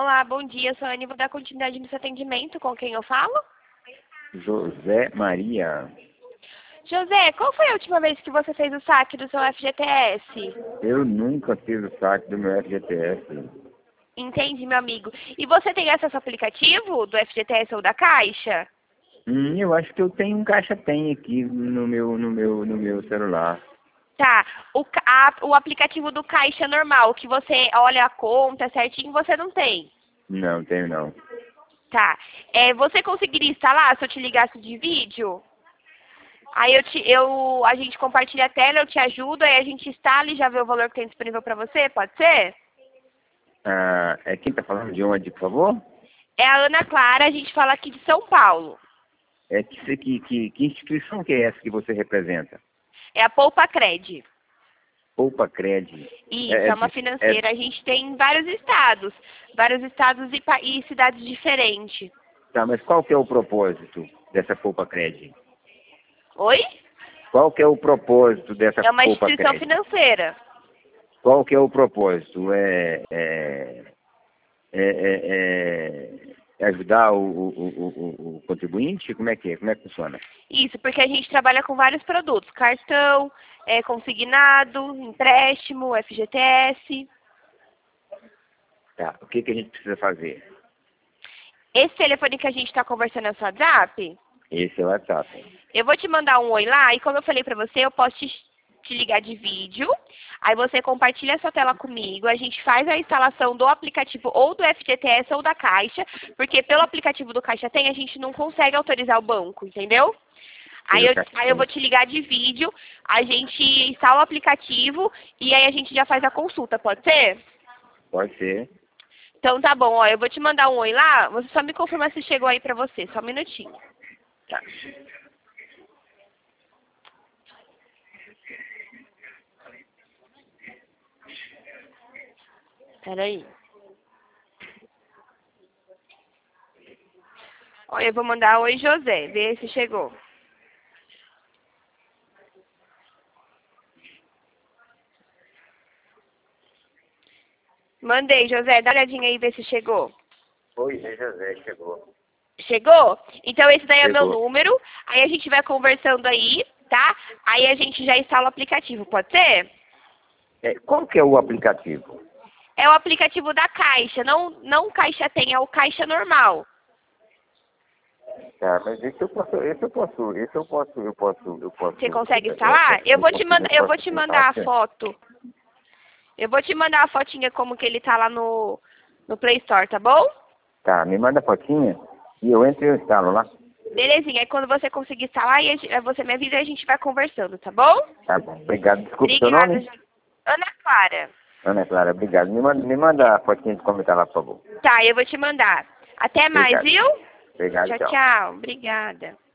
Olá, bom dia. Sou a Anny, vou dar continuidade no seu atendimento. Com quem eu falo? José Maria. José, qual foi a última vez que você fez o saque do seu FGTS? Eu nunca fiz o saque do meu FGTS. Entendi, meu amigo. E você tem acesso ao aplicativo do FGTS ou da Caixa? Eu acho que eu tenho um Caixa Tem aqui no meu celular. Tá. O aplicativo do Caixa normal, que você olha a conta certinho, você não tem. Não, tenho não. Tá. Você conseguiria instalar se eu te ligasse de vídeo? Aí a gente compartilha a tela, eu te ajudo, aí a gente instala e já vê o valor que tem disponível para você, pode ser? É quem tá falando de onde, por favor? É a Ana Clara, a gente fala aqui de São Paulo. Que instituição que é essa que você representa? É a Poupa Cred. Poupa Cred. Isso, é uma financeira. A gente tem em vários estados e cidades diferentes. Tá, mas qual que é o propósito dessa Poupa Cred? Oi? Qual que é o propósito dessa É uma Poupa instituição Cred? financeira. Qual que é o propósito? É ajudar o contribuinte? Como é que é? Como é que funciona? Isso, porque a gente trabalha com vários produtos. Cartão, consignado, empréstimo, FGTS. Tá. O que que a gente precisa fazer? Esse telefone que a gente está conversando é o seu WhatsApp? Esse é o WhatsApp. Eu vou te mandar um oi lá e como eu falei pra você, eu posso te ligar de vídeo. Aí você compartilha a sua tela comigo, a gente faz a instalação do aplicativo ou do FGTS ou da Caixa, porque pelo aplicativo do Caixa Tem a gente não consegue autorizar o banco, entendeu? Aí eu vou te ligar de vídeo, a gente instala o aplicativo e aí a gente já faz a consulta, pode ser? Pode ser. Então tá bom, ó, eu vou te mandar um oi lá, você só me confirma se chegou aí pra você, só um minutinho. Tá. Peraí. Olha, eu vou mandar oi José, vê se chegou. Mandei, José, dá uma olhadinha aí, vê se chegou. Oi, José, chegou. Chegou? Então esse daí é meu Chegou. número, aí a gente vai conversando aí, tá? Aí a gente já instala o aplicativo, pode ser? Qual que é o aplicativo? É o aplicativo da Caixa, não Caixa Tem, é o Caixa normal. Tá, mas esse eu posso. Você consegue instalar? Eu vou te mandar a foto. Eu vou te mandar a fotinha como que ele tá lá no Play Store, tá bom? Tá, me manda a fotinha e eu entro e eu instalo lá. Belezinha, aí quando você conseguir instalar, aí você me avisa e a gente vai conversando, tá bom? Tá bom, obrigado. Desculpe seu Obrigada, nome? Ana Clara. Ana Clara, obrigado. Me manda a fotinha de como tá lá, por favor. Tá, eu vou te mandar. Até mais, Obrigado. viu? Obrigado, Tchau, tchau. tchau. Obrigada.